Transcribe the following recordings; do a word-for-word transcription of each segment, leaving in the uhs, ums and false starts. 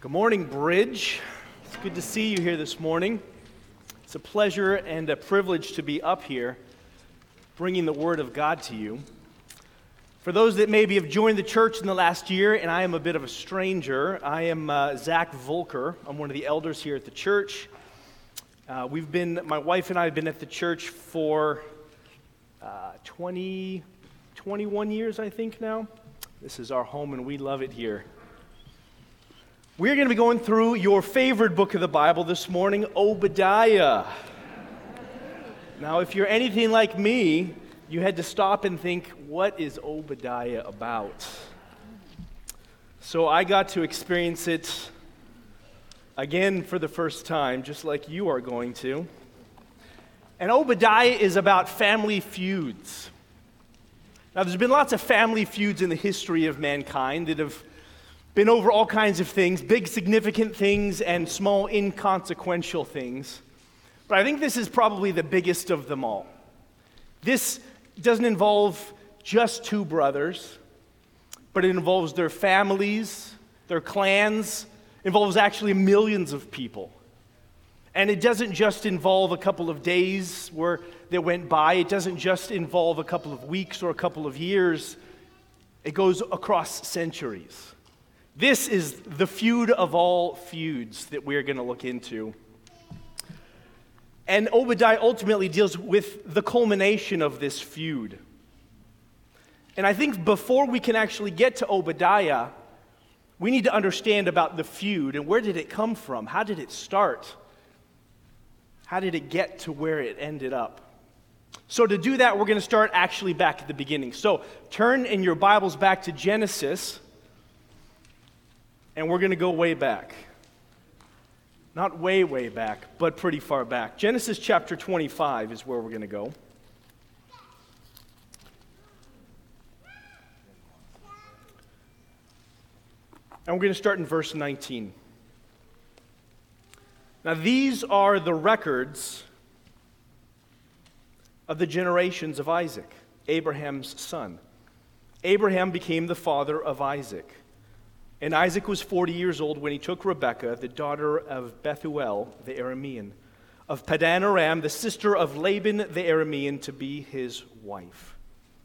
Good morning, Bridge. It's good to see you here this morning. It's a pleasure and a privilege to be up here bringing the Word of God to you. For those that maybe have joined the church in the last year, and I am a bit of a stranger, I am uh, Zach Volker. I'm one of the elders here at the church. Uh, we've been, my wife and I have been at the church for uh, twenty, twenty-one years, I think now. This is our home, and we love it here. We're going to be going through your favorite book of the Bible this morning, Obadiah. Now, if you're anything like me, you had to stop and think, what is Obadiah about? So I got to experience it again for the first time, just like you are going to. And Obadiah is about family feuds. Now, there's been lots of family feuds in the history of mankind that have been over all kinds of things, big significant things and small inconsequential things. But I think this is probably the biggest of them all. This doesn't involve just two brothers, but it involves their families, their clans, involves actually millions of people. And it doesn't just involve a couple of days where that went by. It doesn't just involve a couple of weeks or a couple of years. It goes across centuries. This is the feud of all feuds that we're going to look into. And Obadiah ultimately deals with the culmination of this feud. And I think before we can actually get to Obadiah, we need to understand about the feud and where did it come from? How did it start? How did it get to where it ended up? So to do that, we're going to start actually back at the beginning. So turn in your Bibles back to Genesis. And we're going to go way back. Not way, way back, but pretty far back. Genesis chapter twenty-five is where we're going to go. And we're going to start in verse nineteen. Now, these are the records of the generations of Isaac, Abraham's son. Abraham became the father of Isaac. And Isaac was forty years old when he took Rebekah, the daughter of Bethuel the Aramean, of Padan Aram, the sister of Laban the Aramean, to be his wife.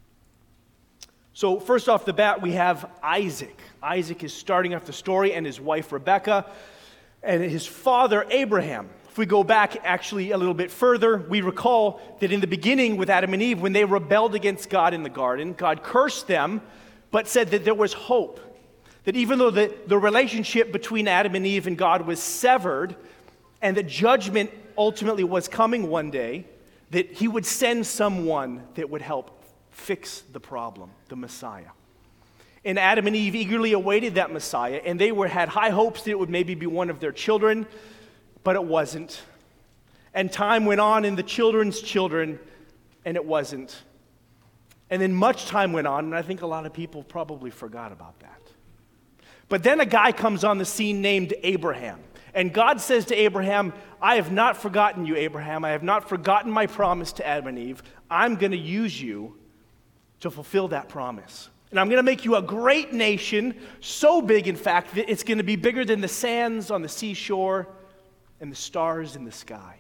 So first off the bat, we have Isaac. Isaac is starting off the story, and his wife Rebekah, and his father Abraham. If we go back actually a little bit further, we recall that in the beginning with Adam and Eve, when they rebelled against God in the garden, God cursed them, but said that there was hope. That even though the, the relationship between Adam and Eve and God was severed, and that judgment ultimately was coming one day, that he would send someone that would help fix the problem, the Messiah. And Adam and Eve eagerly awaited that Messiah, and they were had high hopes that it would maybe be one of their children, but it wasn't. And time went on, and the children's children, and it wasn't. And then much time went on, and I think a lot of people probably forgot about that. But then a guy comes on the scene named Abraham. And God says to Abraham, I have not forgotten you, Abraham. I have not forgotten my promise to Adam and Eve. I'm going to use you to fulfill that promise. And I'm going to make you a great nation, so big, in fact, that it's going to be bigger than the sands on the seashore and the stars in the skies.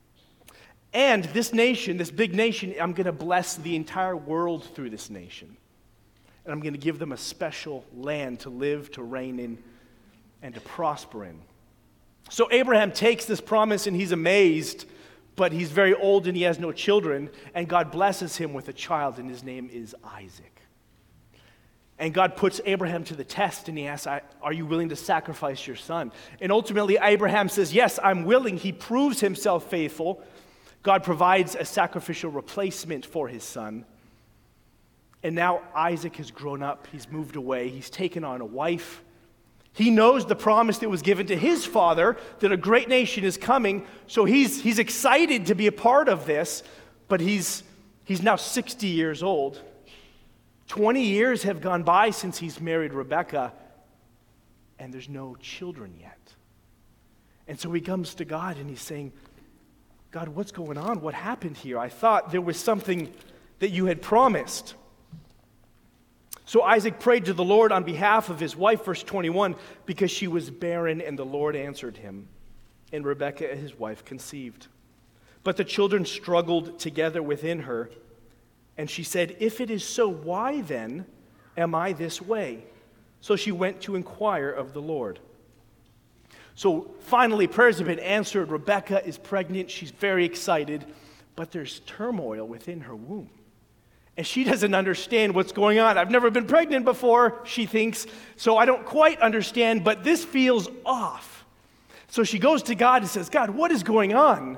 And this nation, this big nation, I'm going to bless the entire world through this nation. And I'm going to give them a special land to live, to reign in, and to prosper in. So Abraham takes this promise and he's amazed, but he's very old and he has no children. And God blesses him with a child, and his name is Isaac. And God puts Abraham to the test, and he asks, are you willing to sacrifice your son? And ultimately, Abraham says, yes, I'm willing. He proves himself faithful. God provides a sacrificial replacement for his son. And now Isaac has grown up, he's moved away, he's taken on a wife. He knows the promise that was given to his father, that a great nation is coming, so he's he's excited to be a part of this, but he's he's now sixty years old. twenty years have gone by since he's married Rebekah, and there's no children yet. And so he comes to God and he's saying, God, what's going on? What happened here? I thought there was something that you had promised. So Isaac prayed to the Lord on behalf of his wife, verse twenty-one, because she was barren, and the Lord answered him. And Rebekah, his wife, conceived. But the children struggled together within her, and she said, "If it is so, why then am I this way?" So she went to inquire of the Lord. So finally, prayers have been answered. Rebekah is pregnant. She's very excited, but there's turmoil within her womb. And she doesn't understand what's going on. I've never been pregnant before, she thinks, so I don't quite understand, but this feels off. So she goes to God and says, "God, what is going on?"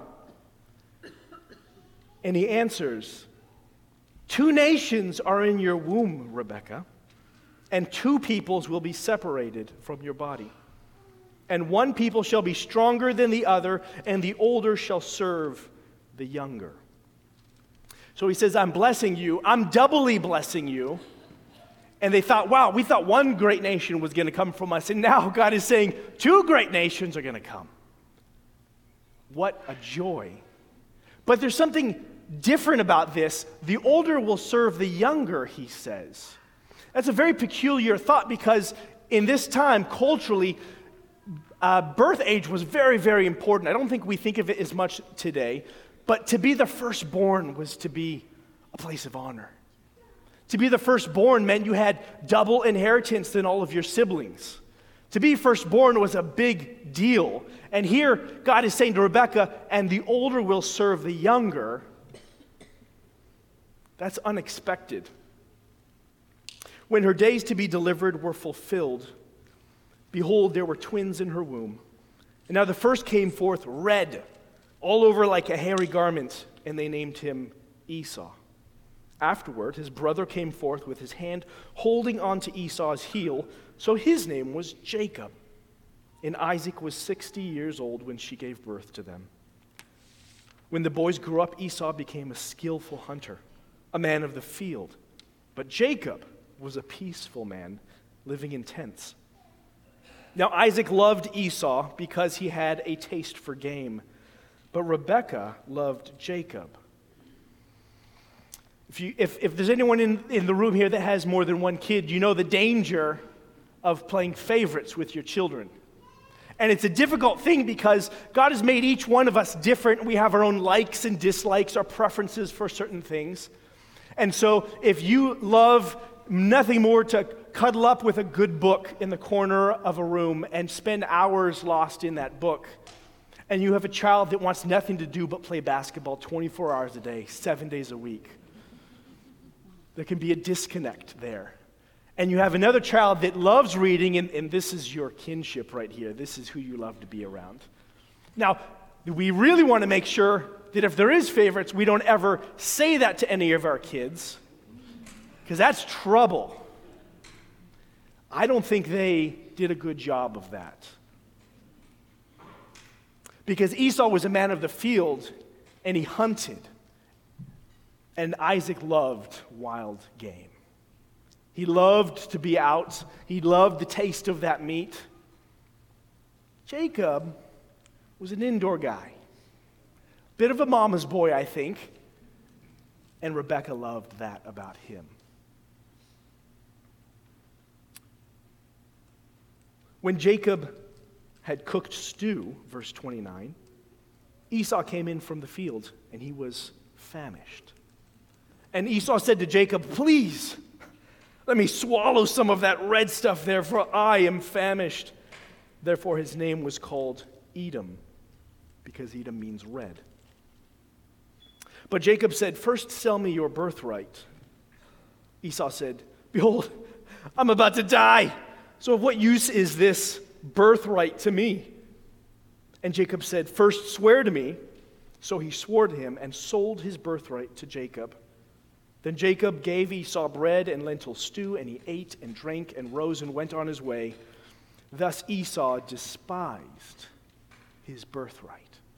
And he answers, "Two nations are in your womb, Rebekah, and two peoples will be separated from your body. And one people shall be stronger than the other, and the older shall serve the younger." So he says, "I'm blessing you. I'm doubly blessing you." And they thought, wow, we thought one great nation was going to come from us. And now God is saying two great nations are going to come. What a joy. But there's something different about this. The older will serve the younger, he says. That's a very peculiar thought because in this time, culturally, uh, birth age was very, very important. I don't think we think of it as much today. But to be the firstborn was to be a place of honor. To be the firstborn meant you had double inheritance than all of your siblings. To be firstborn was a big deal. And here, God is saying to Rebekah, "And the older will serve the younger." That's unexpected. When her days to be delivered were fulfilled, behold, there were twins in her womb. And now the first came forth red, all over like a hairy garment, and they named him Esau. Afterward, his brother came forth with his hand holding on to Esau's heel, so his name was Jacob. And Isaac was sixty years old when she gave birth to them. When the boys grew up, Esau became a skillful hunter, a man of the field. But Jacob was a peaceful man, living in tents. Now Isaac loved Esau because he had a taste for game, but Rebekah loved Jacob. If, you, if, if there's anyone in, in the room here that has more than one kid, you know the danger of playing favorites with your children. And it's a difficult thing because God has made each one of us different. We have our own likes and dislikes, our preferences for certain things. And so if you love nothing more to cuddle up with a good book in the corner of a room and spend hours lost in that book, and you have a child that wants nothing to do but play basketball twenty-four hours a day, seven days a week, there can be a disconnect there. And you have another child that loves reading, and, and this is your kinship right here. This is who you love to be around. Now, we really want to make sure that if there is favorites, we don't ever say that to any of our kids, because that's trouble. I don't think they did a good job of that. Because Esau was a man of the field, and he hunted. And Isaac loved wild game. He loved to be out. He loved the taste of that meat. Jacob was an indoor guy. Bit of a mama's boy, I think. And Rebekah loved that about him. When Jacob had cooked stew, verse twenty-nine, Esau came in from the field, and he was famished. And Esau said to Jacob, "Please, let me swallow some of that red stuff there, for I am famished." Therefore his name was called Edom, because Edom means red. But Jacob said, "First sell me your birthright." Esau said, "Behold, I'm about to die. So of what use is this birthright to me?" And Jacob said, "First swear to me." So he swore to him and sold his birthright to Jacob. Then Jacob gave Esau bread and lentil stew, and he ate and drank and rose and went on his way. Thus Esau despised his birthright.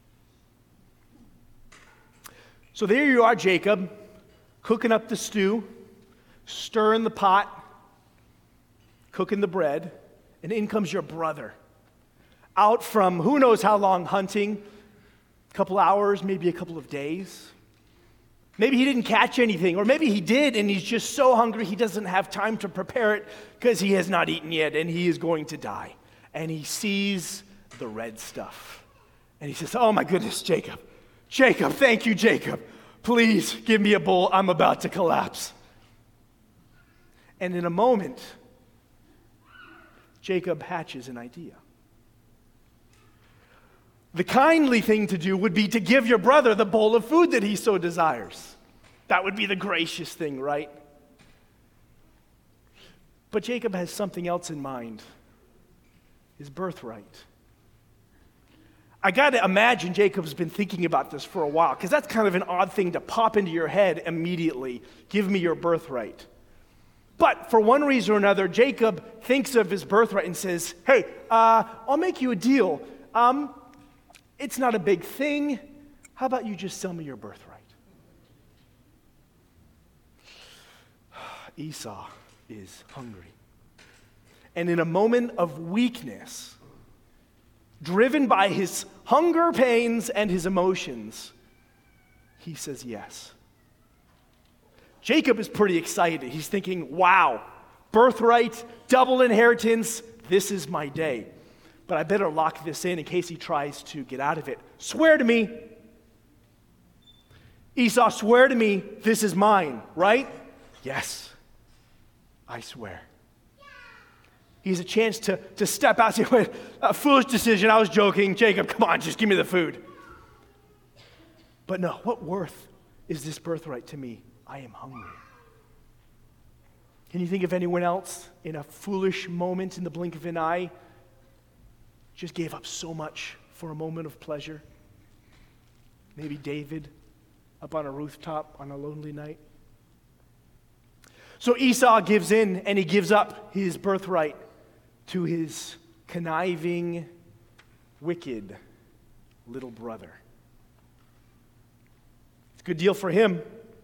So there you are, Jacob, cooking up the stew, stirring the pot, cooking the bread, and in comes your brother. Out from who knows how long hunting, a couple hours, maybe a couple of days. Maybe he didn't catch anything, or maybe he did and he's just so hungry he doesn't have time to prepare it because he has not eaten yet and he is going to die. And he sees the red stuff. And he says, oh my goodness, Jacob. Jacob, thank you, Jacob. Please give me a bowl. I'm about to collapse. And in a moment, Jacob hatches an idea. The kindly thing to do would be to give your brother the bowl of food that he so desires. That would be the gracious thing, right? But Jacob has something else in mind. His birthright. I got to imagine Jacob's been thinking about this for a while, because that's kind of an odd thing to pop into your head immediately. Give me your birthright. But for one reason or another, Jacob thinks of his birthright and says, hey, uh, I'll make you a deal. Um... It's not a big thing. How about you just sell me your birthright? Esau is hungry. And in a moment of weakness, driven by his hunger pains and his emotions, he says yes. Jacob is pretty excited. He's thinking, wow, birthright, double inheritance, this is my day. But I better lock this in in case he tries to get out of it. Swear to me. Esau, swear to me this is mine, right? Yes, I swear. He has a chance to, to step out and say, wait, a foolish decision, I was joking. Jacob, come on, just give me the food. But no, what worth is this birthright to me? I am hungry. Can you think of anyone else in a foolish moment in the blink of an eye just gave up so much for a moment of pleasure? Maybe David up on a rooftop on a lonely night. So Esau gives in and he gives up his birthright to his conniving, wicked little brother. It's a good deal for him.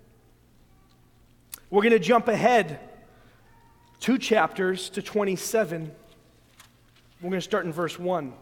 We're going to jump ahead two chapters to twenty-seven. We're going to start in verse one.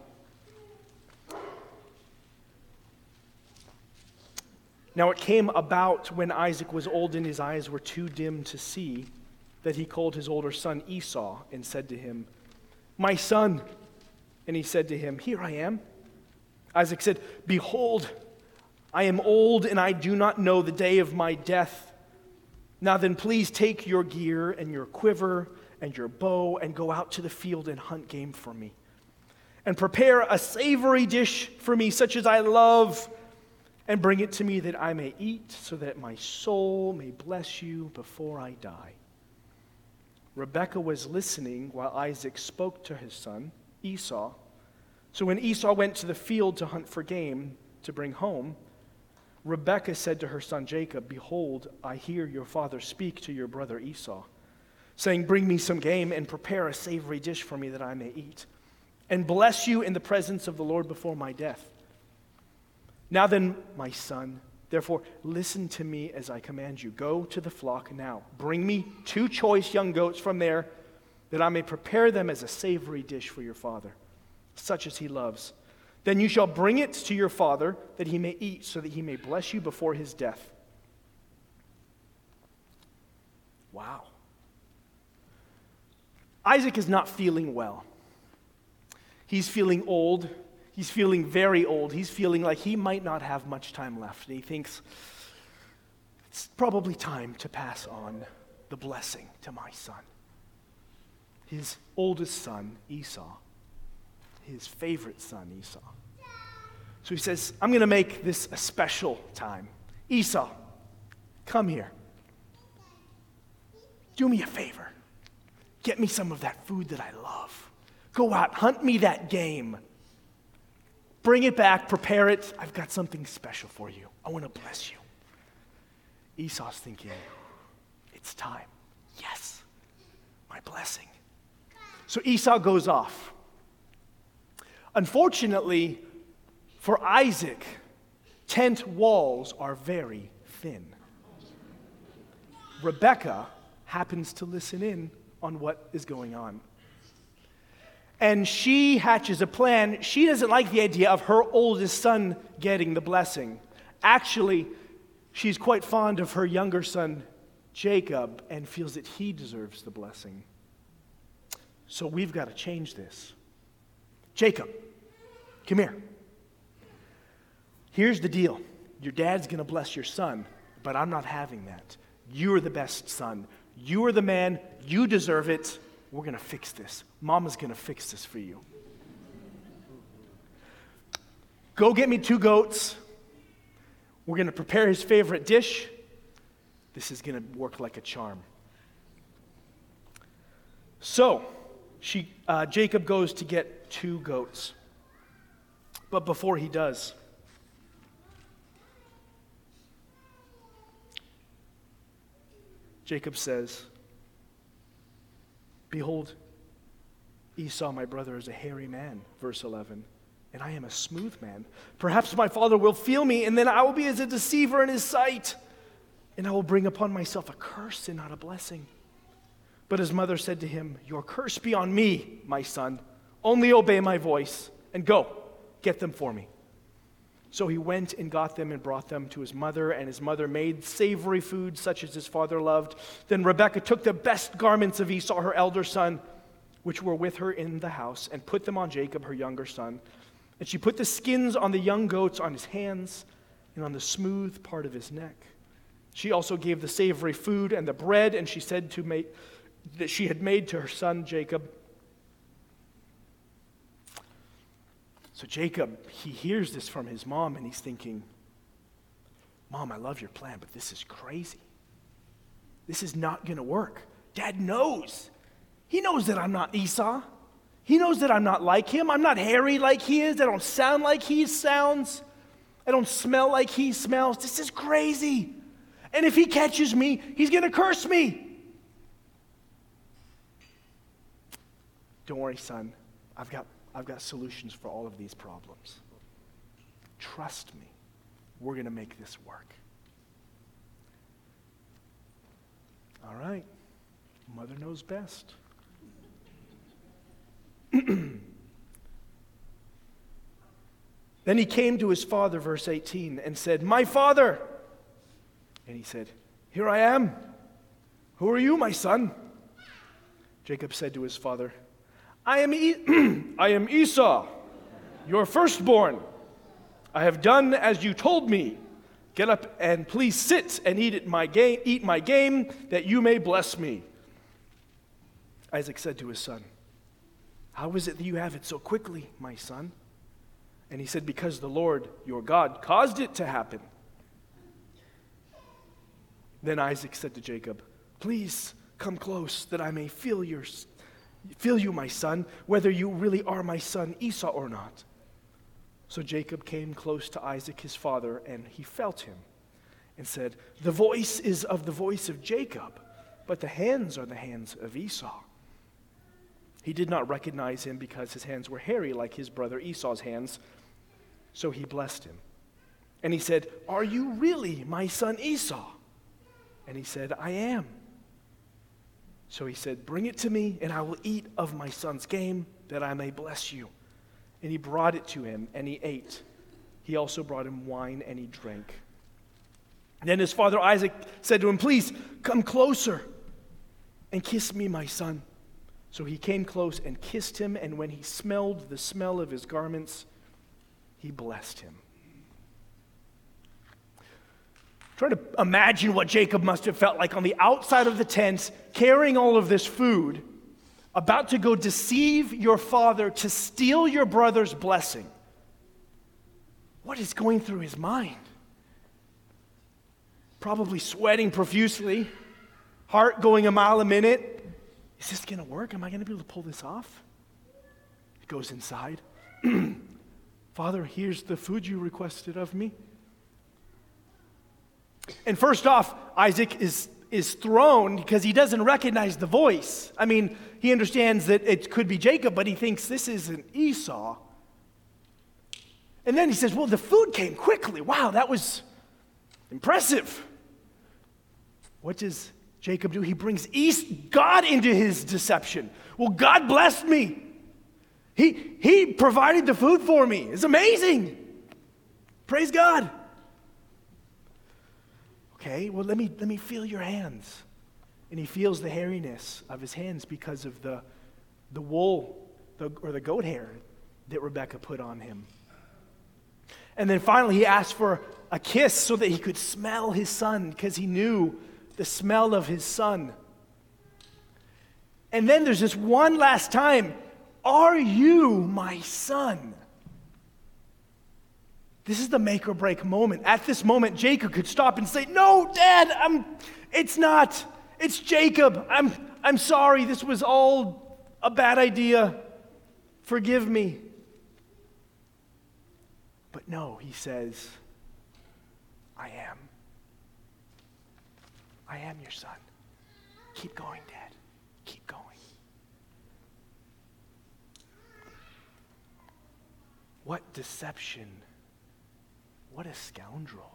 Now it came about when Isaac was old and his eyes were too dim to see, that he called his older son Esau and said to him, my son. And he said to him, here I am. Isaac said, behold, I am old and I do not know the day of my death. Now then, please take your gear and your quiver and your bow and go out to the field and hunt game for me. And prepare a savory dish for me, such as I love, and bring it to me that I may eat, so that my soul may bless you before I die. Rebekah was listening while Isaac spoke to his son, Esau. So when Esau went to the field to hunt for game to bring home, Rebekah said to her son Jacob, behold, I hear your father speak to your brother Esau, saying, bring me some game and prepare a savory dish for me that I may eat, and bless you in the presence of the Lord before my death. Now then, my son, therefore listen to me as I command you. Go to the flock now. Bring me two choice young goats from there, that I may prepare them as a savory dish for your father, such as he loves. Then you shall bring it to your father, that he may eat, so that he may bless you before his death. Wow. Isaac is not feeling well. He's feeling old. He's feeling very old. He's feeling like he might not have much time left. And he thinks, it's probably time to pass on the blessing to my son. His oldest son, Esau. His favorite son, Esau. So he says, I'm going to make this a special time. Esau, come here. Do me a favor. Get me some of that food that I love. Go out, hunt me that game. Bring it back, prepare it. I've got something special for you. I want to bless you. Esau's thinking, it's time. Yes, my blessing. So Esau goes off. Unfortunately, for Isaac, tent walls are very thin. Rebekah happens to listen in on what is going on. And she hatches a plan. She doesn't like the idea of her oldest son getting the blessing. Actually, she's quite fond of her younger son, Jacob, and feels that he deserves the blessing. So we've got to change this. Jacob, come here. Here's the deal. Your dad's going to bless your son, but I'm not having that. You're the best son. You are the man. You deserve it. We're going to fix this. Mama's going to fix this for you. Go get me two goats. We're going to prepare his favorite dish. This is going to work like a charm. So, she, uh, Jacob goes to get two goats. But before he does, Jacob says, "Behold, Esau, my brother, is a hairy man," verse eleven, "and I am a smooth man. Perhaps my father will feel me, and then I will be as a deceiver in his sight, and I will bring upon myself a curse and not a blessing." But his mother said to him, "Your curse be on me, my son. Only obey my voice, and go, get them for me." So he went and got them and brought them to his mother, and his mother made savory food such as his father loved. Then Rebekah took the best garments of Esau, her elder son, which were with her in the house, and put them on Jacob, her younger son. And she put the skins on the young goats on his hands and on the smooth part of his neck. She also gave the savory food and the bread, and she said to make, that she had made to her son Jacob. So Jacob, he hears this from his mom, and he's thinking, "Mom, I love your plan, but this is crazy. This is not going to work. Dad knows. He knows that I'm not Esau. He knows that I'm not like him. I'm not hairy like he is. I don't sound like he sounds. I don't smell like he smells. This is crazy. And if he catches me, he's going to curse me." "Don't worry, son. I've got I've got solutions for all of these problems. Trust me. We're going to make this work." All right. Mother knows best. Then he came to his father, verse eighteen, and said, "My father." And he said, "Here I am. Who are you, my son?" Jacob said to his father, I am, e- I am Esau, your firstborn. I have done as you told me. Get up and please sit and eat, my game, eat my game, that you may bless me." Isaac said to his son, "How is it that you have it so quickly, my son?" And he said, "Because the Lord, your God, caused it to happen." Then Isaac said to Jacob, "Please come close, that I may feel your Feel you, my son, whether you really are my son Esau or not." So Jacob came close to Isaac his father, and he felt him, and said, "The voice is of the voice of Jacob, but the hands are the hands of Esau." He did not recognize him because his hands were hairy like his brother Esau's hands, so he blessed him. And he said, "Are you really my son Esau?" And he said, "I am." So he said, "Bring it to me, and I will eat of my son's game, that I may bless you." And he brought it to him, and he ate. He also brought him wine, and he drank. Then his father Isaac said to him, "Please come closer and kiss me, my son." So he came close and kissed him, and when he smelled the smell of his garments, he blessed him. Trying to imagine what Jacob must have felt like on the outside of the tent, carrying all of this food, about to go deceive your father to steal your brother's blessing. What is going through his mind? Probably sweating profusely, heart going a mile a minute. Is this going to work? Am I going to be able to pull this off? He goes inside. "Father, here's the food you requested of me." And first off, Isaac is, is thrown because he doesn't recognize the voice. I mean, he understands that it could be Jacob, but he thinks this isn't Esau. And then he says, "Well, the food came quickly. Wow, that was impressive." What does Jacob do? He brings East God into his deception. "Well, God blessed me. He, he provided the food for me. It's amazing. Praise God." Okay, well, let me, let me feel your hands. And he feels the hairiness of his hands because of the, the wool the, or the goat hair that Rebekah put on him. And then finally he asked for a kiss so that he could smell his son, because he knew the smell of his son. And then there's this one last time, are you my son? This is the make or break moment. At this moment, Jacob could stop and say, no, Dad, I'm, it's not. It's Jacob. I'm, I'm sorry. This was all a bad idea. Forgive me. But no, he says, I am. I am your son. Keep going, Dad. Keep going. What deception. What a scoundrel.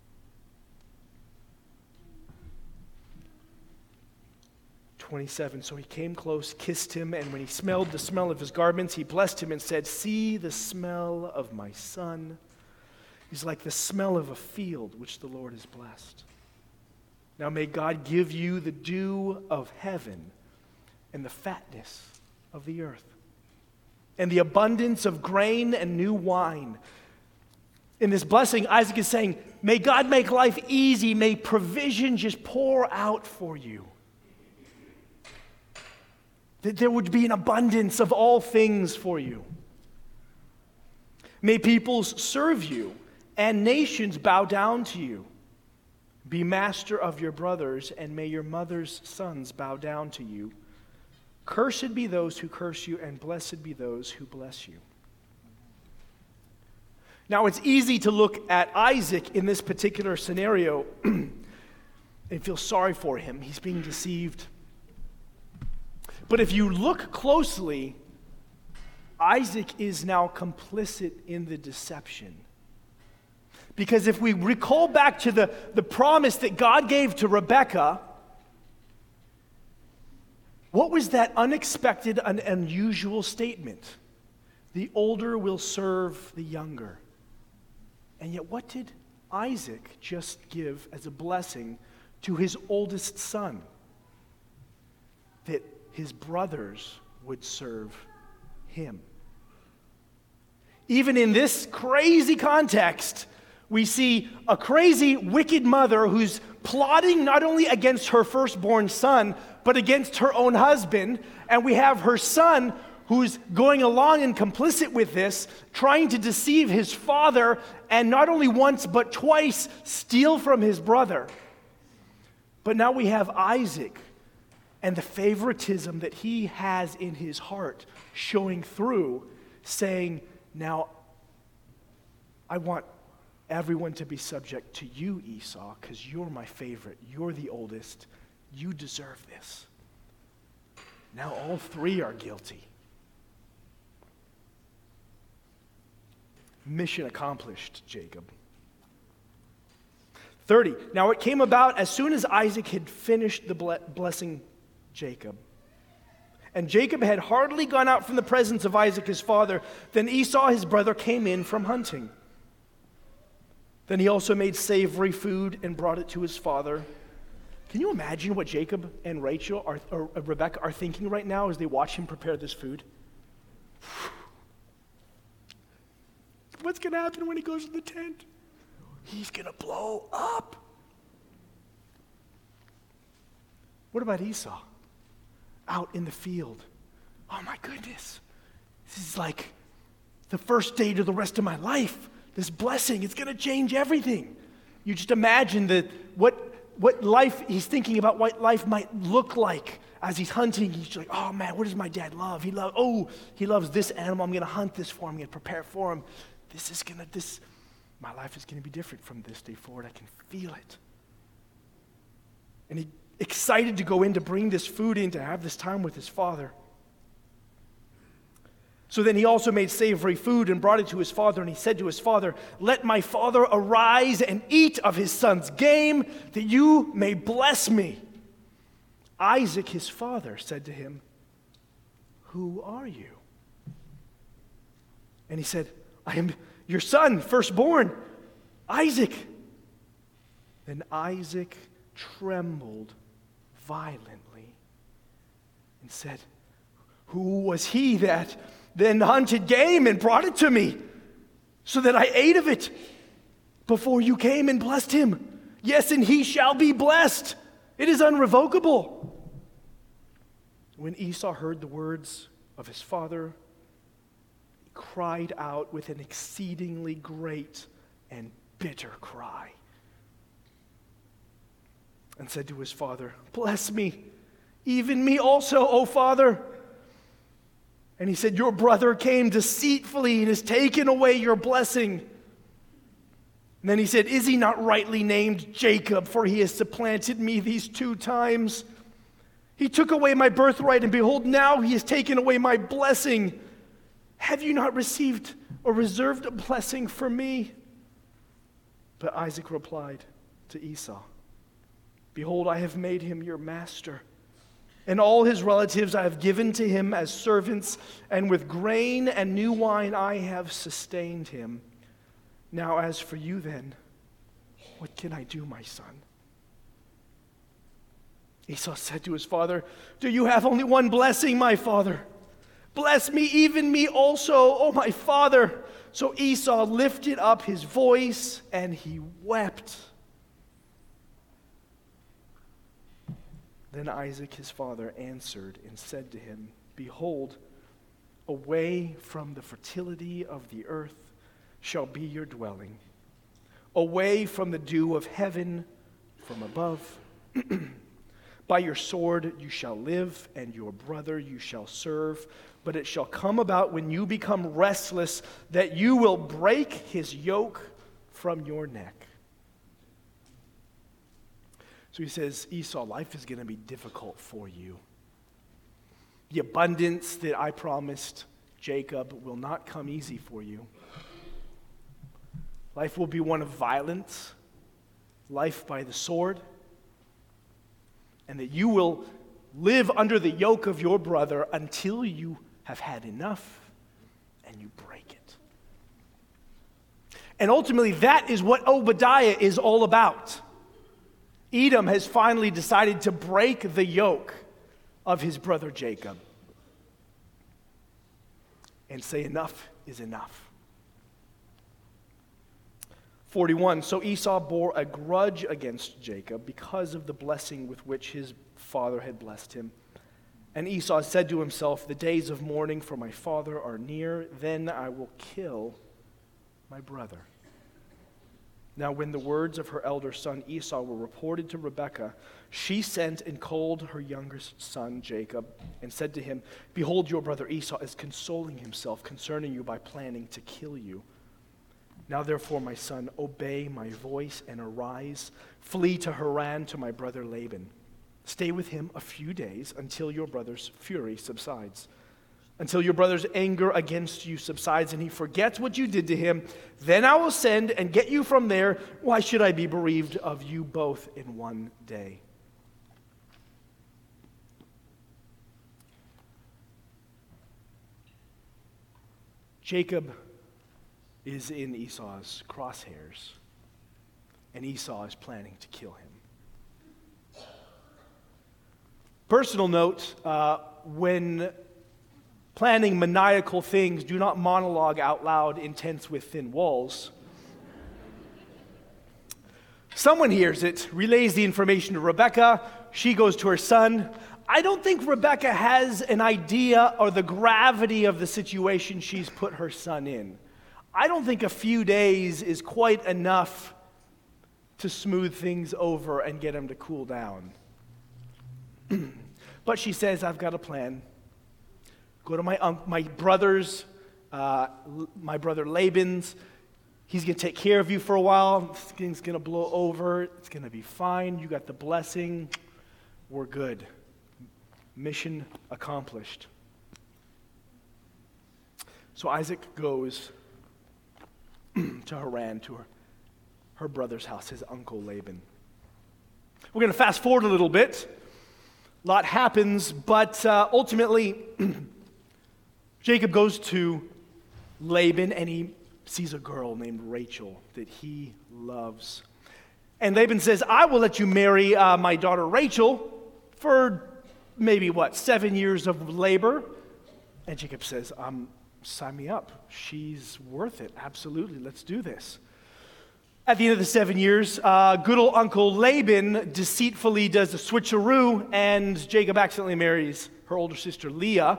twenty-seven, so he came close, kissed him, and when he smelled the smell of his garments, he blessed him and said, see the smell of my son is like the smell of a field which the Lord has blessed. Now may God give you the dew of heaven and the fatness of the earth and the abundance of grain and new wine. In this blessing, Isaac is saying, may God make life easy, may provision just pour out for you. That there would be an abundance of all things for you. May peoples serve you and nations bow down to you. Be master of your brothers, and may your mother's sons bow down to you. Cursed be those who curse you, and blessed be those who bless you. Now, it's easy to look at Isaac in this particular scenario and feel sorry for him. He's being deceived. But if you look closely, Isaac is now complicit in the deception. Because if we recall back to the, the promise that God gave to Rebekah, what was that unexpected and unusual statement? The older will serve the younger. And yet what did Isaac just give as a blessing to his oldest son? That his brothers would serve him. Even in this crazy context, we see a crazy, wicked mother who's plotting not only against her firstborn son, but against her own husband. And we have her son who's going along and complicit with this, trying to deceive his father, and not only once, but twice steal from his brother. But now we have Isaac and the favoritism that he has in his heart showing through, saying, now, I want everyone to be subject to you, Esau, because you're my favorite. You're the oldest. You deserve this. Now all three are guilty. Mission accomplished, Jacob. thirty. Now it came about as soon as Isaac had finished the ble- blessing Jacob, and Jacob had hardly gone out from the presence of Isaac his father, then Esau his brother came in from hunting. Then he also made savory food and brought it to his father. Can you imagine what Jacob and Rachel are, or Rebekah are thinking right now as they watch him prepare this food? What's going to happen when he goes to the tent? He's going to blow up. What about Esau? Out in the field. Oh my goodness. This is like the first day to the rest of my life. This blessing, it's going to change everything. You just imagine that what what life he's thinking about, what life might look like as he's hunting. He's like, oh man, what does my dad love? He love oh, he loves this animal. I'm going to hunt this for him. I'm going to prepare for him. This is going to this my life is going to be different from this day forward. I can feel it. And he excited to go in to bring this food in to have this time with his father. So then he also made savory food and brought it to his father, and he said to his father, let my father arise and eat of his son's game, that you may bless me. Isaac, his father, said to him, who are you? And he said, I am your son, firstborn, Isaac. Then Isaac trembled violently and said, "Who was he that then hunted game and brought it to me, so that I ate of it before you came and blessed him? Yes, and he shall be blessed. It is unrevocable." When Esau heard the words of his father, he cried out with an exceedingly great and bitter cry, and said to his father, "Bless me, even me also, O father." And he said, "Your brother came deceitfully and has taken away your blessing." And then he said, "Is he not rightly named Jacob? For he has supplanted me these two times. He took away my birthright, and behold, now he has taken away my blessing. Have you not received or reserved a blessing for me?" But Isaac replied to Esau, "Behold, I have made him your master, and all his relatives I have given to him as servants, and with grain and new wine I have sustained him. Now as for you then, what can I do, my son?" Esau said to his father, "Do you have only one blessing, my father? Bless me, even me also, O my father." So Esau lifted up his voice and he wept. Then Isaac his father answered and said to him, "Behold, away from the fertility of the earth shall be your dwelling, away from the dew of heaven from above. By your sword you shall live, and your brother you shall serve. But it shall come about when you become restless that you will break his yoke from your neck." So he says, Esau, life is going to be difficult for you. The abundance that I promised Jacob will not come easy for you. Life will be one of violence, life by the sword, and that you will live under the yoke of your brother until you have had enough and you break it. And ultimately, that is what Obadiah is all about. Edom has finally decided to break the yoke of his brother Jacob and say enough is enough. forty-one, so Esau bore a grudge against Jacob because of the blessing with which his father had blessed him. And Esau said to himself, "The days of mourning for my father are near, then I will kill my brother." Now when the words of her elder son Esau were reported to Rebekah, she sent and called her youngest son Jacob and said to him, "Behold, your brother Esau is consoling himself concerning you by planning to kill you. Now therefore, my son, obey my voice and arise, flee to Haran to my brother Laban. Stay with him a few days until your brother's fury subsides, until your brother's anger against you subsides and he forgets what you did to him. Then I will send and get you from there. Why should I be bereaved of you both in one day?" Jacob is in Esau's crosshairs, and Esau is planning to kill him. Personal note, uh, when planning maniacal things, do not monologue out loud in tents with thin walls. Someone hears it, relays the information to Rebekah. She goes to her son. I don't think Rebekah has an idea or the gravity of the situation she's put her son in. I don't think a few days is quite enough to smooth things over and get him to cool down. But she says, "I've got a plan. Go to my um, my brother's, uh, my brother Laban's. He's going to take care of you for a while. This thing's going to blow over. It's going to be fine. You got the blessing. We're good. Mission accomplished." So Isaac goes to Haran, to her, her brother's house, his uncle Laban. We're going to fast forward a little bit. A lot happens, but uh, ultimately, Jacob goes to Laban and he sees a girl named Rachel that he loves. And Laban says, I will let you marry uh, my daughter Rachel for maybe, what, seven years of labor? And Jacob says, um, sign me up. She's worth it. Absolutely. Let's do this. At the end of the seven years, uh, good old Uncle Laban deceitfully does a switcheroo, and Jacob accidentally marries her older sister Leah.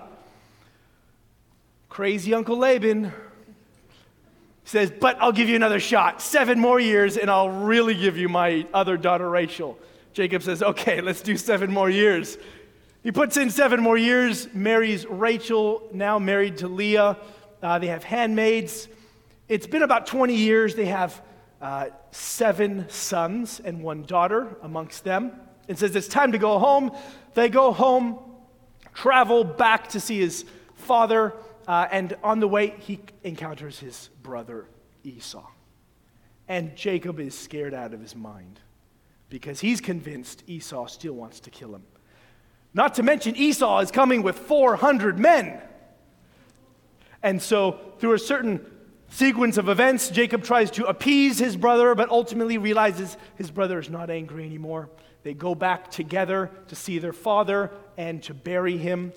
Crazy Uncle Laban says, but I'll give you another shot. Seven more years, and I'll really give you my other daughter Rachel. Jacob says, okay, let's do seven more years. He puts in seven more years, marries Rachel, now married to Leah. Uh, they have handmaids. It's been about twenty years. They have uh, seven sons and one daughter amongst them. And says it's time to go home. They go home, travel back to see his father, uh, and on the way, he encounters his brother Esau. And Jacob is scared out of his mind because he's convinced Esau still wants to kill him. Not to mention Esau is coming with four hundred men. And so through a certain sequence of events, Jacob tries to appease his brother, but ultimately realizes his brother is not angry anymore. They go back together to see their father and to bury him.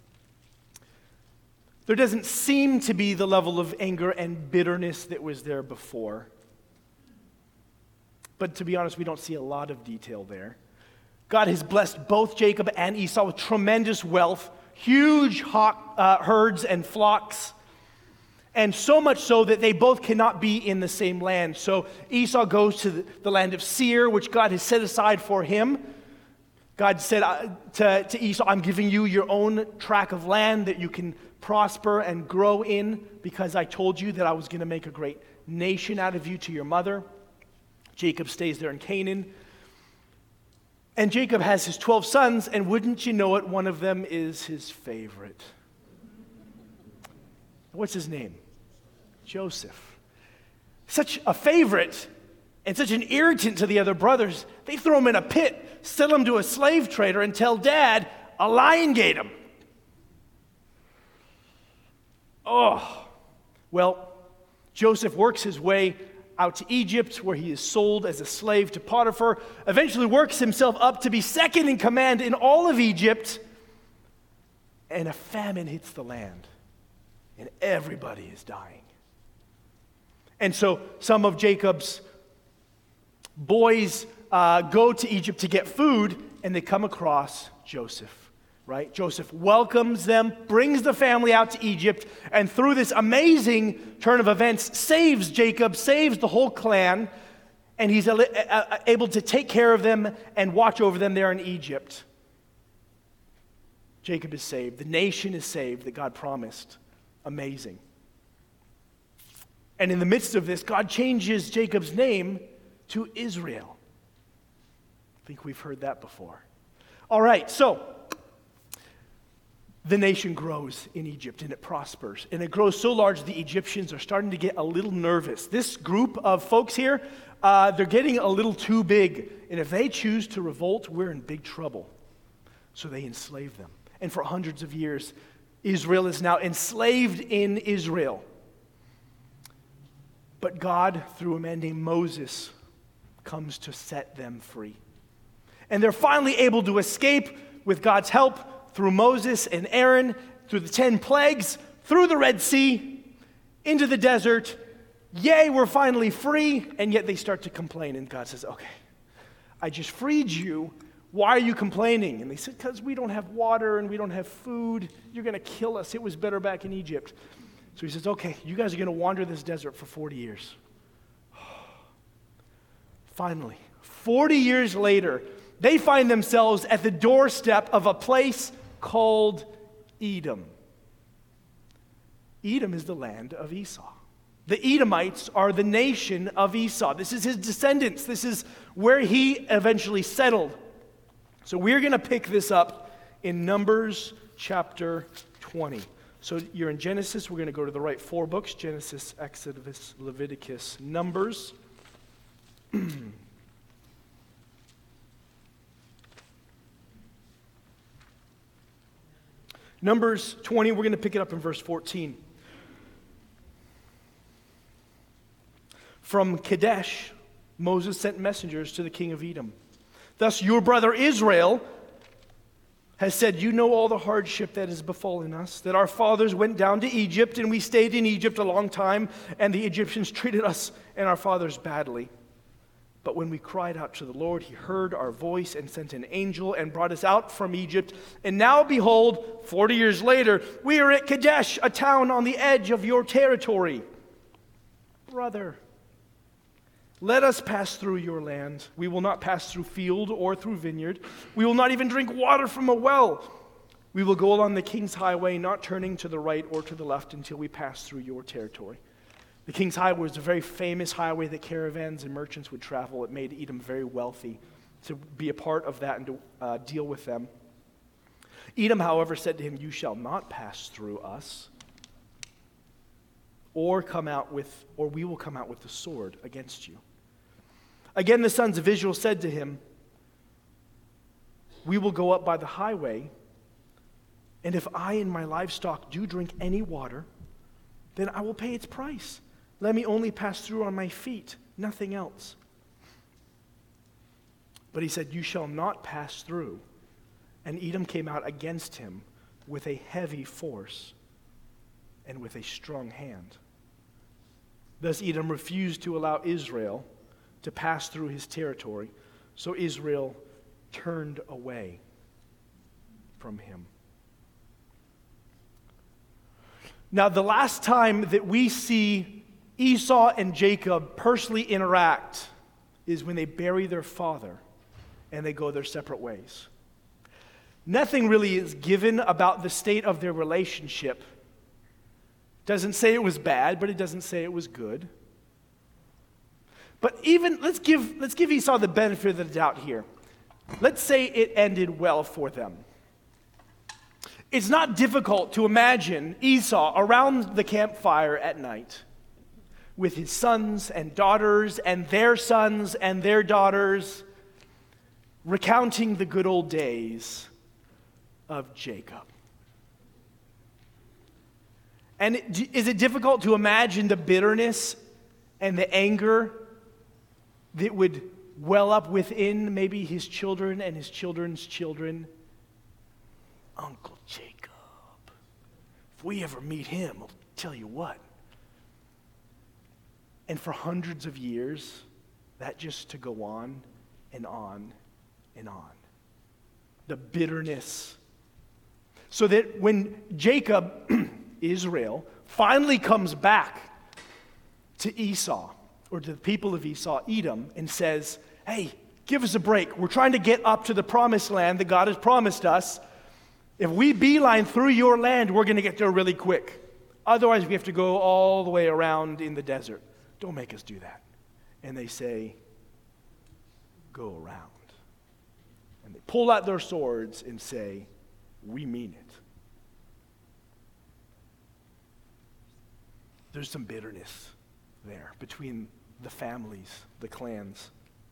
There doesn't seem to be the level of anger and bitterness that was there before. But to be honest, we don't see a lot of detail there. God has blessed both Jacob and Esau with tremendous wealth, huge hawk, uh, herds and flocks, and so much so that they both cannot be in the same land. So Esau goes to the, the land of Seir, which God has set aside for him. God said uh, to, to Esau, I'm giving you your own tract of land that you can prosper and grow in because I told you that I was going to make a great nation out of you to your mother. Jacob stays there in Canaan. And Jacob has his twelve sons, and wouldn't you know it, one of them is his favorite. What's his name? Joseph. Such a favorite and such an irritant to the other brothers, they throw him in a pit, sell him to a slave trader, and tell Dad, a lion ate him. Oh, well, Joseph works his way out to Egypt, where he is sold as a slave to Potiphar, eventually works himself up to be second in command in all of Egypt, and a famine hits the land, and everybody is dying. And so some of Jacob's boys uh, go to Egypt to get food, and they come across Joseph. Right? Joseph welcomes them, brings the family out to Egypt, and through this amazing turn of events, saves Jacob, saves the whole clan, and he's able to take care of them and watch over them there in Egypt. Jacob is saved. The nation is saved that God promised. Amazing. And in the midst of this, God changes Jacob's name to Israel. I think we've heard that before. All right, so the nation grows in Egypt, and it prospers. And it grows so large the Egyptians are starting to get a little nervous. This group of folks here, uh, they're getting a little too big. And if they choose to revolt, we're in big trouble. So they enslave them. And for hundreds of years, Israel is now enslaved in Israel. But God, through a man named Moses, comes to set them free. And they're finally able to escape with God's help, through Moses and Aaron, through the ten plagues, through the Red Sea, into the desert. Yay, we're finally free. And yet they start to complain. And God says, okay, I just freed you. Why are you complaining? And they said, because we don't have water and we don't have food. You're going to kill us. It was better back in Egypt. So he says, okay, you guys are going to wander this desert for forty years. Finally, forty years later, they find themselves at the doorstep of a place called Edom. Edom is the land of Esau. The Edomites are the nation of Esau. This is his descendants. This is where he eventually settled. So we're going to pick this up in Numbers chapter twenty. So you're in Genesis. We're going to go to the right four books: Genesis, Exodus, Leviticus, Numbers. Numbers twenty, we're going to pick it up in verse fourteen. From Kadesh, Moses sent messengers to the king of Edom. Thus your brother Israel has said, you know all the hardship that has befallen us, that our fathers went down to Egypt, and we stayed in Egypt a long time, and the Egyptians treated us and our fathers badly. But when we cried out to the Lord, he heard our voice and sent an angel and brought us out from Egypt. And now, behold, forty years later, we are at Kadesh, a town on the edge of your territory. Brother, let us pass through your land. We will not pass through field or through vineyard. We will not even drink water from a well. We will go along the king's highway, not turning to the right or to the left until we pass through your territory. The King's Highway was a very famous highway that caravans and merchants would travel. It made Edom very wealthy. To be a part of that and to uh, deal with them. Edom, however, said to him, you shall not pass through us, or come out with, or we will come out with the sword against you. Again, the sons of Israel said to him, we will go up by the highway, and if I and my livestock do drink any water, then I will pay its price. Let me only pass through on my feet, nothing else. But he said, you shall not pass through. And Edom came out against him with a heavy force and with a strong hand. Thus Edom refused to allow Israel to pass through his territory, so Israel turned away from him. Now, the last time that we see Esau and Jacob personally interact is when they bury their father and they go their separate ways. Nothing really is given about the state of their relationship. Doesn't say it was bad, but it doesn't say it was good. But even, let's give, let's give Esau the benefit of the doubt here. Let's say it ended well for them. It's not difficult to imagine Esau around the campfire at night with his sons and daughters and their sons and their daughters recounting the good old days of Jacob. And it, is it difficult to imagine the bitterness and the anger that would well up within maybe his children and his children's children? Uncle Jacob. If we ever meet him, I'll tell you what. And for hundreds of years, that just to go on and on and on. The bitterness. So that when Jacob, Israel, finally comes back to Esau, or to the people of Esau, Edom, and says, hey, give us a break. We're trying to get up to the promised land that God has promised us. If we beeline through your land, we're going to get there really quick. Otherwise, we have to go all the way around in the desert. Don't make us do that. And they say, go around. And they pull out their swords and say, we mean it. There's some bitterness there between the families, the clans.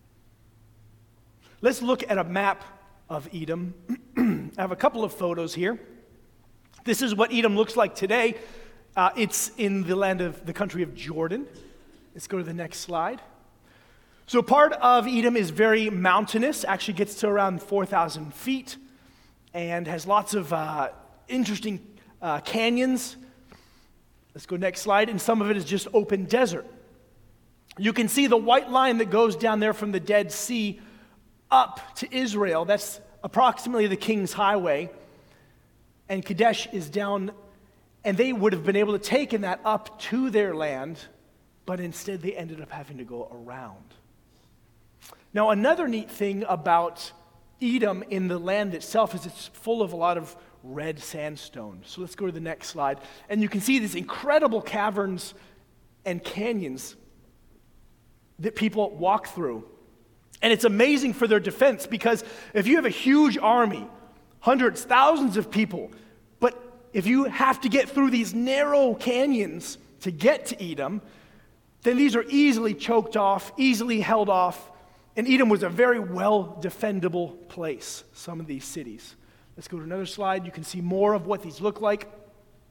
Let's look at a map of Edom. I have a couple of photos here. This is what Edom looks like today. Uh, it's in the land of the country of Jordan. Let's go to the next slide. So part of Edom is very mountainous, actually gets to around four thousand feet, and has lots of uh, interesting uh, canyons. Let's go next slide, and some of it is just open desert. You can see the white line that goes down there from the Dead Sea up to Israel. That's approximately the King's Highway. And Kadesh is down, and they would have been able to take in that up to their land, but instead they ended up having to go around. Now, another neat thing about Edom in the land itself is it's full of a lot of red sandstone. So let's go to the next slide. And you can see these incredible caverns and canyons that people walk through. And it's amazing for their defense, because if you have a huge army, hundreds, thousands of people, but if you have to get through these narrow canyons to get to Edom, then these are easily choked off, easily held off. And Edom was a very well-defendable place, some of these cities. Let's go to another slide. You can see more of what these look like.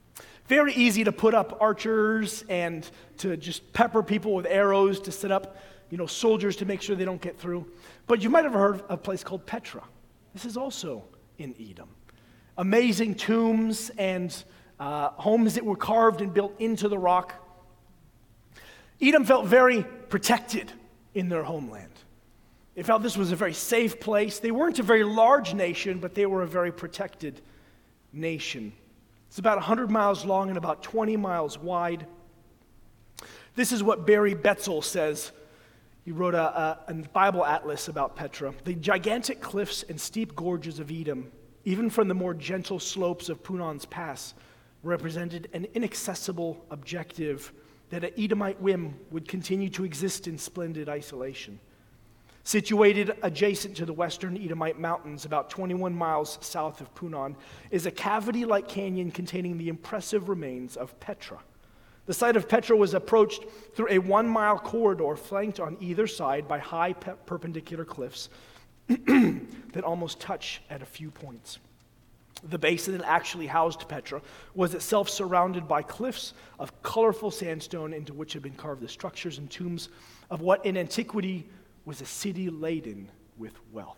Very easy to put up archers and to just pepper people with arrows, to set up, you know, soldiers to make sure they don't get through. But you might have heard of a place called Petra. This is also in Edom. Amazing tombs and uh, homes that were carved and built into the rock. Edom felt very protected in their homeland. They felt this was a very safe place. They weren't a very large nation, but they were a very protected nation. It's about one hundred miles long and about twenty miles wide. This is what Barry Betzel says. He wrote a, a, a Bible atlas about Petra. The gigantic cliffs and steep gorges of Edom, even from the more gentle slopes of Punon's Pass, represented an inaccessible objective that an Edomite whim would continue to exist in splendid isolation. Situated adjacent to the western Edomite mountains, about twenty-one miles south of Punon, is a cavity-like canyon containing the impressive remains of Petra. The site of Petra was approached through a one-mile corridor flanked on either side by high pe- perpendicular cliffs that almost touch at a few points. The basin that actually housed Petra was itself surrounded by cliffs of colorful sandstone into which had been carved the structures and tombs of what in antiquity was a city laden with wealth.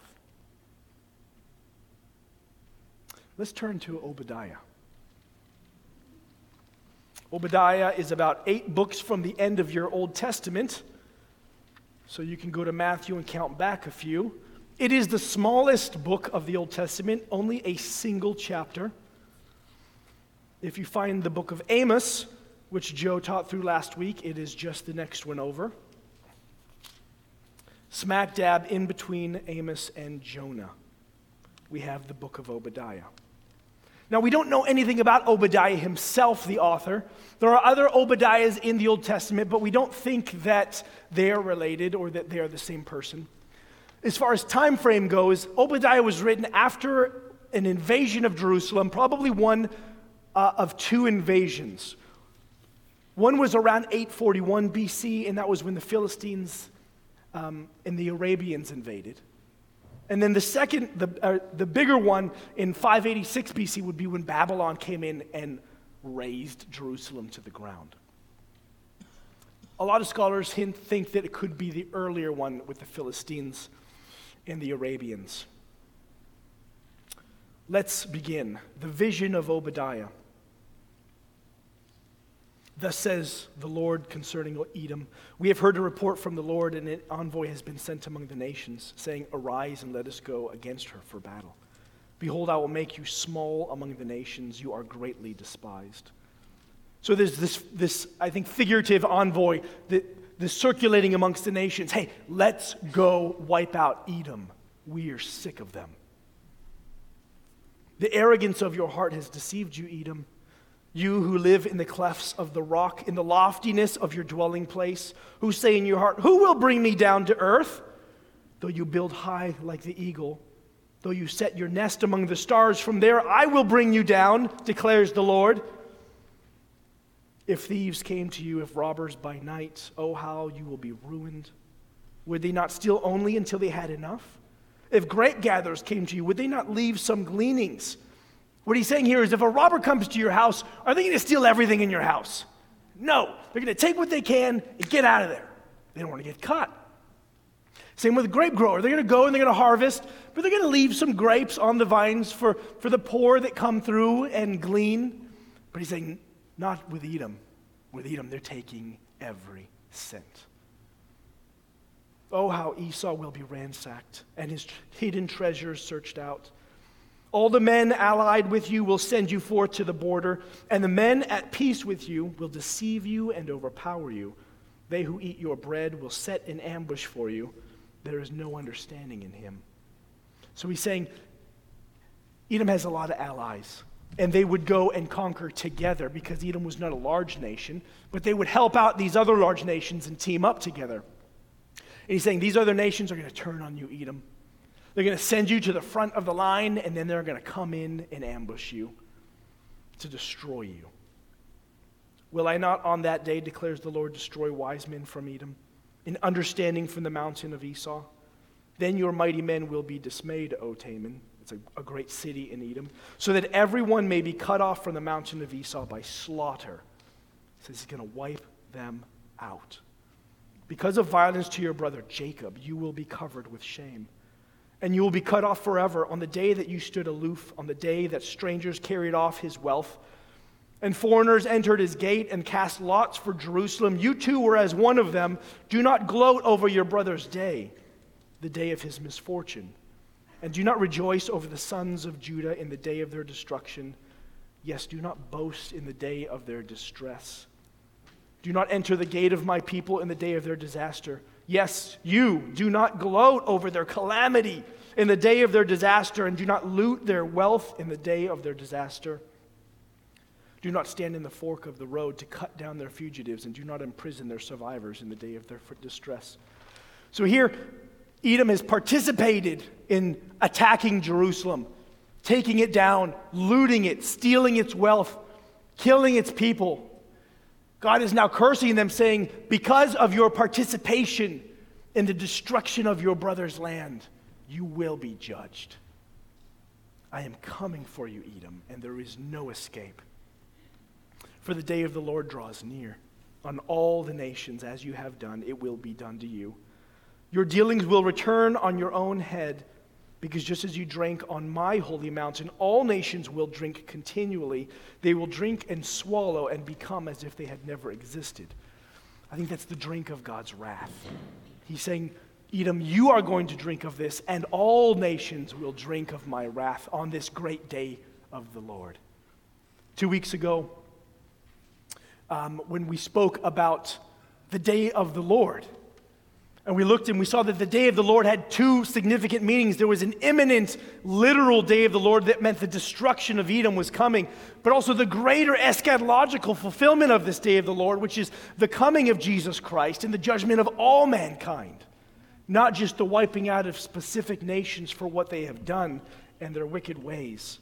Let's turn to Obadiah. Obadiah is about eight books from the end of your Old Testament, so you can go to Matthew and count back a few. It is the smallest book of the Old Testament, only a single chapter. If you find the book of Amos, which Joe taught through last week, it is just the next one over. Smack dab in between Amos and Jonah, we have the book of Obadiah. Now, we don't know anything about Obadiah himself, the author. There are other Obadiahs in the Old Testament, but we don't think that they are related or that they are the same person. As far as time frame goes, Obadiah was written after an invasion of Jerusalem, probably one uh, of two invasions. One was around eight forty-one B C, and that was when the Philistines um, and the Arabians invaded. And then the second, the, uh, the bigger one in five eighty-six B C would be when Babylon came in and razed Jerusalem to the ground. A lot of scholars hint, think that it could be the earlier one with the Philistines and the Arabians. Let's begin. The vision of Obadiah. Thus says the Lord concerning Edom, we have heard a report from the Lord, and an envoy has been sent among the nations, saying, arise and let us go against her for battle. Behold, I will make you small among the nations. You are greatly despised. So there's this, this I think, figurative envoy that, that's circulating amongst the nations. Hey, let's go wipe out Edom. We are sick of them. The arrogance of your heart has deceived you, Edom. You who live in the clefts of the rock, in the loftiness of your dwelling place, who say in your heart, who will bring me down to earth? Though you build high like the eagle, though you set your nest among the stars, from there I will bring you down, declares the Lord. If thieves came to you, if robbers by night, oh, how you will be ruined. Would they not steal only until they had enough? If grape gatherers came to you, would they not leave some gleanings? What he's saying here is if a robber comes to your house, are they going to steal everything in your house? No. They're going to take what they can and get out of there. They don't want to get caught. Same with a grape grower. They're going to go and they're going to harvest, but they're going to leave some grapes on the vines for, for the poor that come through and glean. But he's saying, not with Edom. With Edom, they're taking every cent. Oh, how Esau will be ransacked and his hidden treasures searched out. All the men allied with you will send you forth to the border, and the men at peace with you will deceive you and overpower you. They who eat your bread will set an ambush for you. There is no understanding in him. So he's saying, Edom has a lot of allies, and they would go and conquer together because Edom was not a large nation, but they would help out these other large nations and team up together. And he's saying these other nations are going to turn on you, Edom. They're going to send you to the front of the line, and then they're going to come in and ambush you to destroy you. Will I not on that day, declares the Lord, destroy wise men from Edom, and understanding from the mountain of Esau? Then your mighty men will be dismayed, O Taman. It's a, a great city in Edom. So that everyone may be cut off from the mountain of Esau by slaughter. He says he's going to wipe them out. Because of violence to your brother Jacob, you will be covered with shame. And you will be cut off forever on the day that you stood aloof, on the day that strangers carried off his wealth, and foreigners entered his gate and cast lots for Jerusalem. You too were as one of them. Do not gloat over your brother's day, the day of his misfortune. And do not rejoice over the sons of Judah in the day of their destruction. Yes, do not boast in the day of their distress. Do not enter the gate of my people in the day of their disaster. Yes, you do not gloat over their calamity in the day of their disaster, and do not loot their wealth in the day of their disaster. Do not stand in the fork of the road to cut down their fugitives, and do not imprison their survivors in the day of their distress. So here, Edom has participated in attacking Jerusalem, taking it down, looting it, stealing its wealth, killing its people. God is now cursing them, saying, because of your participation in the destruction of your brother's land, you will be judged. I am coming for you, Edom, and there is no escape. For the day of the Lord draws near. On all the nations, as you have done, it will be done to you. Your dealings will return on your own head, because just as you drank on my holy mountain, all nations will drink continually. They will drink and swallow and become as if they had never existed. I think that's the drink of God's wrath. He's saying, Edom, you are going to drink of this, and all nations will drink of my wrath on this great day of the Lord. Two weeks ago, um, when we spoke about the day of the Lord, and we looked and we saw that the day of the Lord had two significant meanings. There was an imminent, literal day of the Lord that meant the destruction of Edom was coming, but also the greater eschatological fulfillment of this day of the Lord, which is the coming of Jesus Christ and the judgment of all mankind, not just the wiping out of specific nations for what they have done and their wicked ways.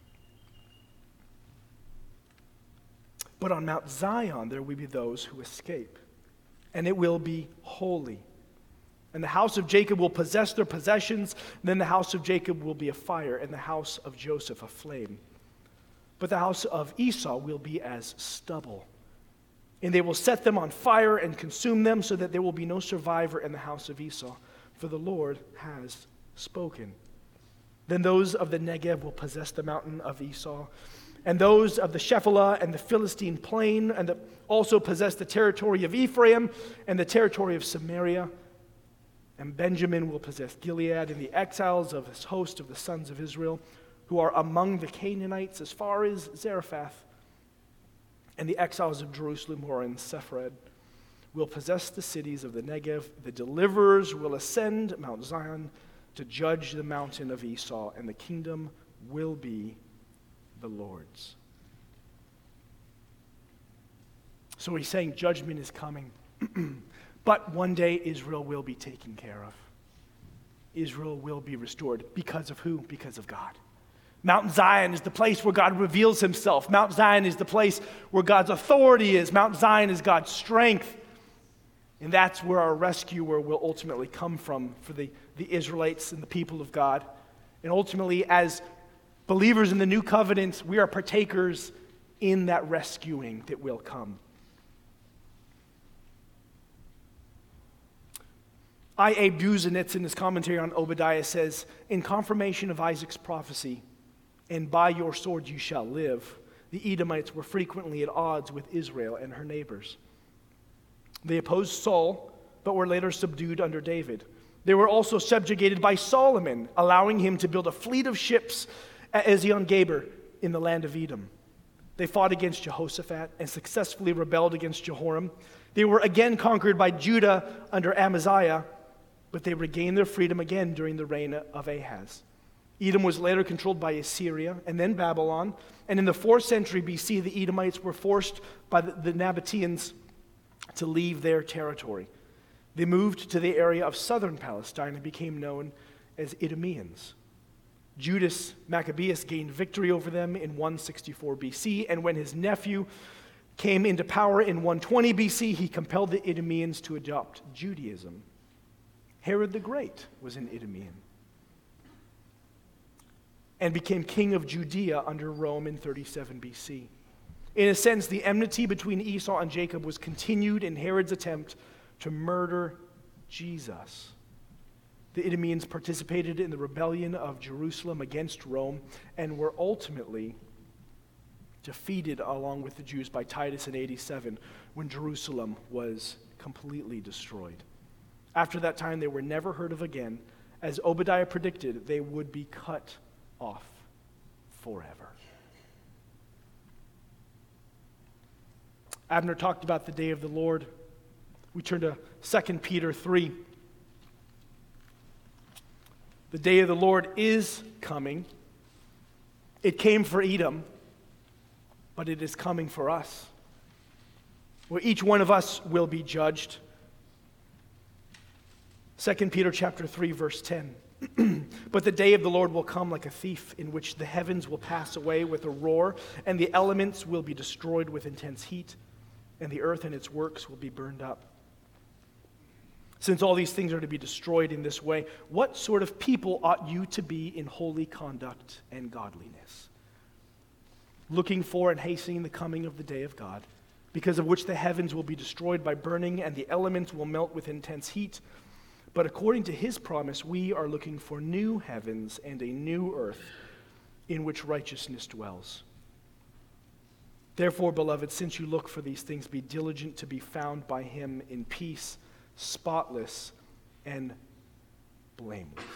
But on Mount Zion there will be those who escape, and it will be holy. And the house of Jacob will possess their possessions. Then the house of Jacob will be a fire, and the house of Joseph a flame. But the house of Esau will be as stubble. And they will set them on fire and consume them, so that there will be no survivor in the house of Esau. For the Lord has spoken. Then those of the Negev will possess the mountain of Esau, and those of the Shephelah and the Philistine plain, and the, also possess the territory of Ephraim and the territory of Samaria. And Benjamin will possess Gilead, and the exiles of his host of the sons of Israel, who are among the Canaanites as far as Zarephath, and the exiles of Jerusalem who are in Sepharad, will possess the cities of the Negev. The deliverers will ascend Mount Zion to judge the mountain of Esau, and the kingdom will be the Lord's. So he's saying judgment is coming. But one day Israel will be taken care of. Israel will be restored. Because of who? Because of God. Mount Zion is the place where God reveals himself. Mount Zion is the place where God's authority is. Mount Zion is God's strength. And that's where our rescuer will ultimately come from for the, the Israelites and the people of God. And ultimately, as believers in the new covenant, we are partakers in that rescuing that will come. I A Buzenitz, in his commentary on Obadiah, says, in confirmation of Isaac's prophecy, and by your sword you shall live, the Edomites were frequently at odds with Israel and her neighbors. They opposed Saul, but were later subdued under David. They were also subjugated by Solomon, allowing him to build a fleet of ships at Ezion-Geber in the land of Edom. They fought against Jehoshaphat and successfully rebelled against Jehoram. They were again conquered by Judah under Amaziah, but they regained their freedom again during the reign of Ahaz. Edom was later controlled by Assyria and then Babylon, and in the fourth century B C, the Edomites were forced by the, the Nabateans to leave their territory. They moved to the area of southern Palestine and became known as Idumeans. Judas Maccabeus gained victory over them in one sixty-four B C, and when his nephew came into power in one twenty B C, he compelled the Idumeans to adopt Judaism. Herod the Great was an Idumean. and became king of Judea under Rome in thirty-seven B C. In a sense, the enmity between Esau and Jacob was continued in Herod's attempt to murder Jesus. The Idumeans participated in the rebellion of Jerusalem against Rome and were ultimately defeated along with the Jews by Titus in eighty-seven when Jerusalem was completely destroyed. After that time, they were never heard of again. As Obadiah predicted, they would be cut off forever. Abner talked about the day of the Lord. We turn to Second Peter three. The day of the Lord is coming. It came for Edom, but it is coming for us, where each one of us will be judged. Second Peter chapter three, verse ten. But the day of the Lord will come like a thief, in which the heavens will pass away with a roar, and the elements will be destroyed with intense heat, and the earth and its works will be burned up. Since all these things are to be destroyed in this way, what sort of people ought you to be in holy conduct and godliness, looking for and hastening the coming of the day of God, because of which the heavens will be destroyed by burning, and the elements will melt with intense heat? But according to his promise, we are looking for new heavens and a new earth in which righteousness dwells. Therefore, beloved, since you look for these things, be diligent to be found by him in peace, spotless and blameless.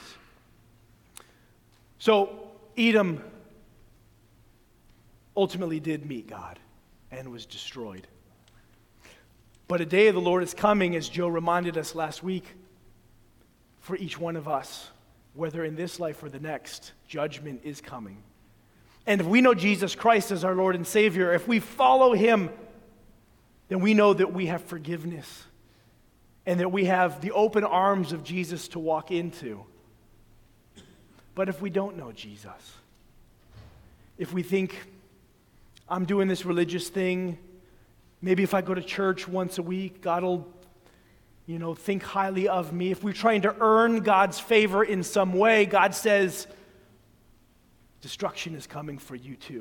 So, Edom ultimately did meet God and was destroyed. But a day of the Lord is coming, as Joe reminded us last week, for each one of us, whether in this life or the next. Judgment is coming. And if we know Jesus Christ as our Lord and Savior, if we follow him, then we know that we have forgiveness and that we have the open arms of Jesus to walk into. But if we don't know Jesus, if we think, I'm doing this religious thing, maybe if I go to church once a week, God will, you know, think highly of me. If we're trying to earn God's favor in some way, God says, destruction is coming for you too.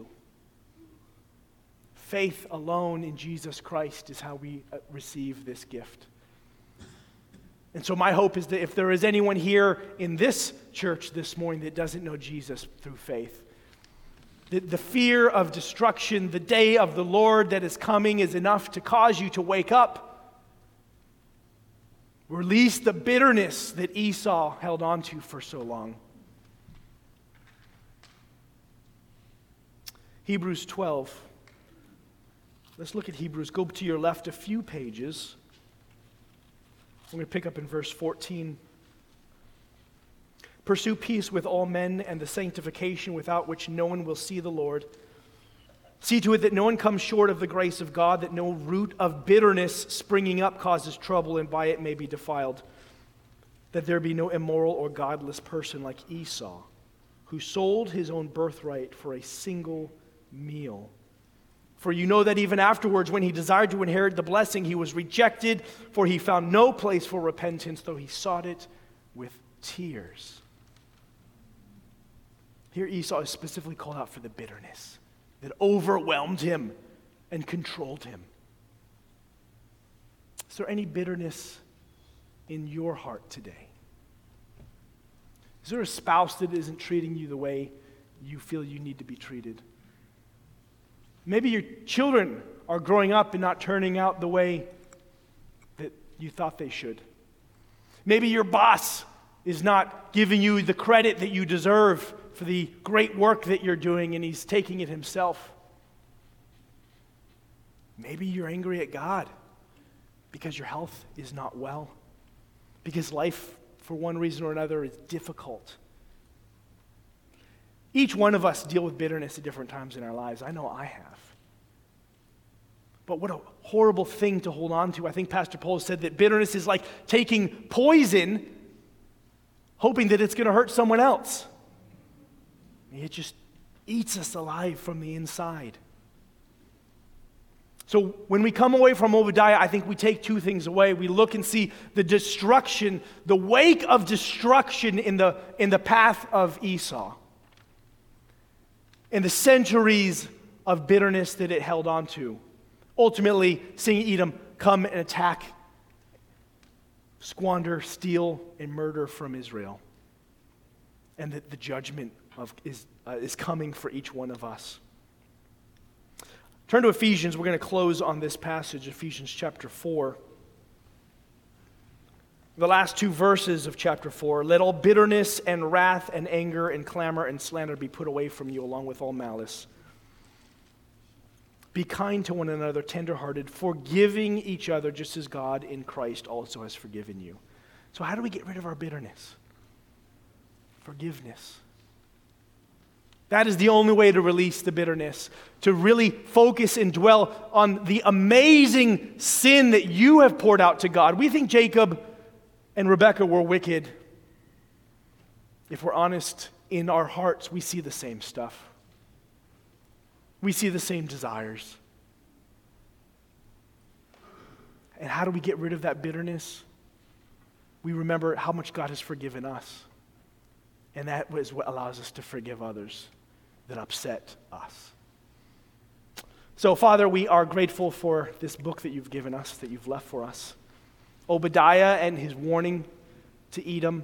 Faith alone in Jesus Christ is how we receive this gift. And so my hope is that if there is anyone here in this church this morning that doesn't know Jesus through faith, that the fear of destruction, the day of the Lord that is coming, is enough to cause you to wake up. Release the bitterness that Esau held on to for so long. Hebrews twelve. Let's look at Hebrews. Go to your left a few pages. We're going to pick up in verse fourteen. Pursue peace with all men and the sanctification without which no one will see the Lord. See to it that no one comes short of the grace of God, that no root of bitterness springing up causes trouble and by it may be defiled. That there be no immoral or godless person like Esau, who sold his own birthright for a single meal. For you know that even afterwards, when he desired to inherit the blessing, he was rejected, for he found no place for repentance, though he sought it with tears. Here Esau is specifically called out for the bitterness that overwhelmed him and controlled him. Is there any bitterness in your heart today? Is there a spouse that isn't treating you the way you feel you need to be treated? Maybe your children are growing up and not turning out the way that you thought they should. Maybe your boss is not giving you the credit that you deserve for the great work that you're doing, and he's taking it himself. Maybe you're angry at God because your health is not well, because life, for one reason or another, is difficult. Each one of us deal with bitterness at different times in our lives. I know I have. But what a horrible thing to hold on to. I think Pastor Paul said that bitterness is like taking poison, hoping that it's going to hurt someone else. It just eats us alive from the inside. So when we come away from Obadiah, I think we take two things away. We look and see the destruction, the wake of destruction in the, in the path of Esau. and the centuries of bitterness that it held on to. Ultimately, seeing Edom come and attack, squander, steal, and murder from Israel. And that the judgment of is, uh, is coming for each one of us. Turn to Ephesians. We're going to close on this passage, Ephesians chapter four. The last two verses of chapter four. Let all bitterness and wrath and anger and clamor and slander be put away from you, along with all malice. Be kind to one another, tenderhearted, forgiving each other, just as God in Christ also has forgiven you. So how do we get rid of our bitterness? Forgiveness. That is the only way to release the bitterness, to really focus and dwell on the amazing sin that you have poured out to God. We think Jacob and Rebekah were wicked. If we're honest, in our hearts, we see the same stuff. We see the same desires. And how do we get rid of that bitterness? We remember how much God has forgiven us. And that is what allows us to forgive others that upset us. So, Father, we are grateful for this book that you've given us, that you've left for us. Obadiah and his warning to Edom.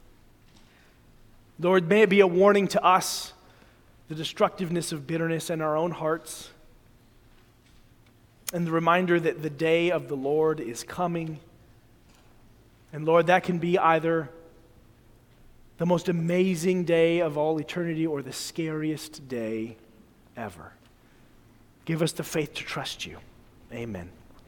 Lord, may it be a warning to us, the destructiveness of bitterness in our own hearts, and the reminder that the day of the Lord is coming. And Lord, that can be either the most amazing day of all eternity or the scariest day ever. Give us the faith to trust you. Amen.